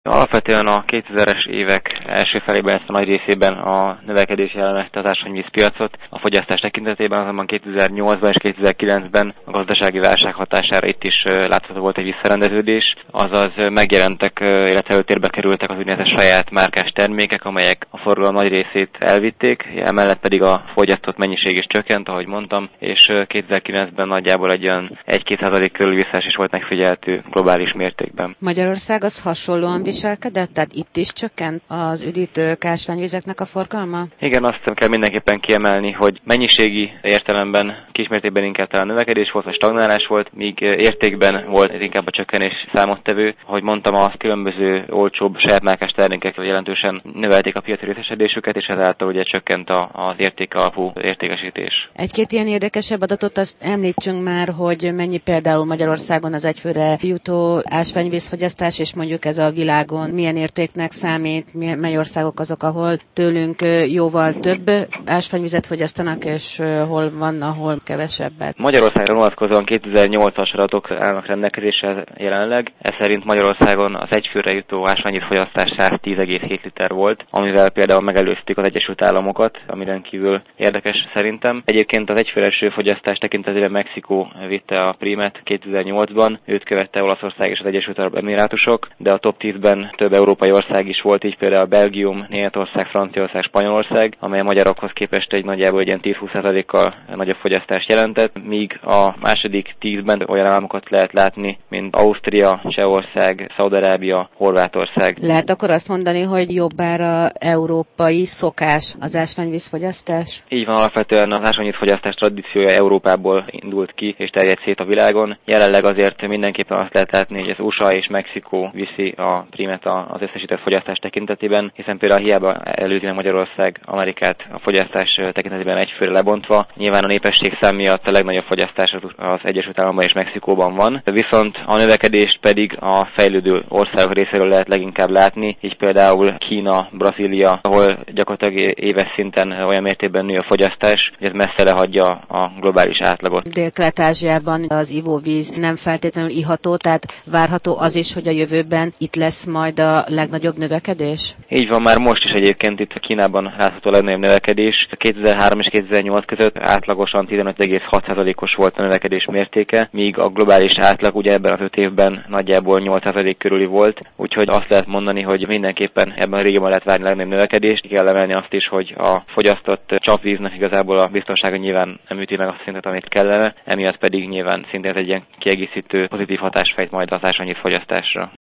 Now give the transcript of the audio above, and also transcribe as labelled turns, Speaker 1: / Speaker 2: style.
Speaker 1: Alapvetően a 2000-es évek első felében, ezt a nagy részében a növekedés jellemezte az ásványvízpiacot. A fogyasztás tekintetében azonban 2008-ban és 2009-ben a gazdasági válság hatására itt is látható volt egy visszarendeződés, azaz megjelentek, illetve előtérbe kerültek az úgynevezett saját márkás termékek, amelyek a forgalom nagy részét elvitték, emellett pedig a fogyasztott mennyiség is csökkent, ahogy mondtam, és 2009-ben nagyjából egy olyan 1-2% körül visszaesés volt megfigyelhető globális mértékben.
Speaker 2: Magyarország az hasonlóan viselkedett? Tehát itt is csökkent az üdítők, ásványvizeknek a forgalma?
Speaker 1: Igen, azt kell mindenképpen kiemelni, hogy mennyiségi értelemben kismértékben inkább talán növekedés volt, vagy stagnálás volt, míg értékben volt inkább a csökkenés számottevő. Ahogy mondtam, az különböző olcsóbb saját márkás termékek jelentősen növelték a piaci részesedésüket, és ezáltal ugye csökkent az érték alapú értékesítés.
Speaker 2: Egy-két ilyen érdekesebb adatot azt említsünk már, hogy mennyi például Magyarországon az egyfőre jutó ásványvízfogyasztás, és mondjuk ez a világon milyen értéknek számít, mely országok azok, ahol tőlünk jóval több ásványvizet fogyasztanak, és hol van, ahol kevesebbet.
Speaker 1: Magyarországra vonatkozóan 2008-as adatok állnak rendelkezésre jelenleg. Ez szerint Magyarországon az egyfőre jutó ásványvízfogyasztás 110,7 liter volt, amivel például megelőzték az Egyesült Államokat, ami rendkívül érdekes szerintem. Egyébként az egyfőres fogyasztás tekintetében Mexikó vitte a prímet 2008-ban, őt követte Olaszország és az Egyesült Arab Emirátusok, de a top 10-ben több európai ország is volt, így például Belgium, Németország, Franciaország, Spanyolország, amely a magyarokhoz képest egy nagyjából egy ilyen 10-20%-kal nagyobb fogyasztást jelentett, míg a második 10-ben olyan államokat lehet látni, mint Ausztria, Csehország, Szaúd-Arábia, Horvátország.
Speaker 2: Lehet akkor azt mondani, hogy jobbára európai szokás az ásványvízfogyasztás?
Speaker 1: Így van, alapvetően az ásványvízfogyasztás tradíciója Európából indult ki és terjedt szét a világon. Jelenleg azért mindenképpen azt lehet látni, hogy az USA és Mexikó viszi a prímet az összesített fogyasztás tekintetében, hiszen például hiába előzi meg Magyarország Amerikát a fogyasztás tekintetében egyfőre lebontva. Nyilván a népességszám miatt a legnagyobb fogyasztás az Egyesült Államokban és Mexikóban van, viszont a növekedést pedig a fejlődő országok részéről lehet leginkább látni, így például Kína, Brazília, ahol gyakorlatilag éves szinten olyan mértékben nő a fogyasztás, hogy ez messze lehagyja a globális átlagot.
Speaker 2: Dél-Kelet-Ázsiában az ivóvíz nem feltétlenül iható, tehát várható az is, hogy a jövőben itt lesz majd a legnagyobb növekedés?
Speaker 1: Így van, már most is egyébként itt Kínában látható a legnagyobb növekedés. 2003 és 2008 között átlagosan 15,6%-os volt a növekedés mértéke, míg a globális átlag ugye ebben az 5 évben nagyjából 8% körüli volt, úgyhogy azt lehet mondani, hogy mindenképpen ebben a régióban lehet várni a legnagyobb növekedést. Ki kell emelni azt is, hogy a fogyasztott csapvíznek igazából a biztonsága nyilván nem üti meg azt szintet, amit kellene, emiatt pedig nyilván szintén egy ilyen kiegészítő pozitív hatás fejt majd az ásványvíz fogyasztásra.